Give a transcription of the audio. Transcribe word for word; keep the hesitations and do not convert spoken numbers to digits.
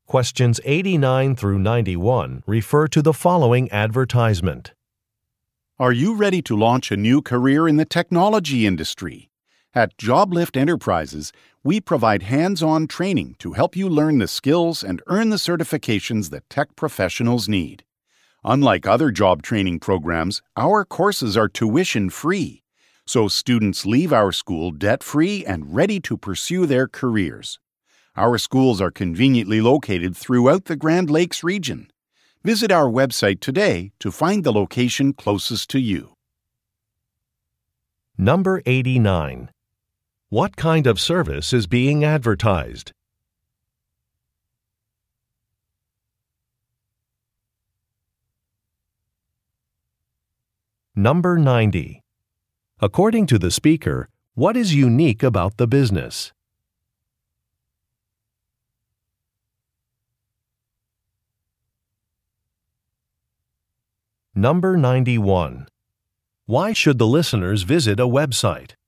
Questions eighty-nine through ninety-one refer to the following advertisement. Are you ready to launch a new career in the technology industry? At JobLift Enterprises, we provide hands-on training to help you learn the skills and earn the certifications that tech professionals need. Unlike other job training programs, our courses are tuition-free, so students leave our school debt-free and ready to pursue their careers. Our schools are conveniently located throughout the Grand Lakes region. Visit our website today to find the location closest to you. Number eighty-nine. What kind of service is being advertised? Number ninety. According to the speaker, what is unique about the business? Number ninety-one. Why should the listeners visit a website?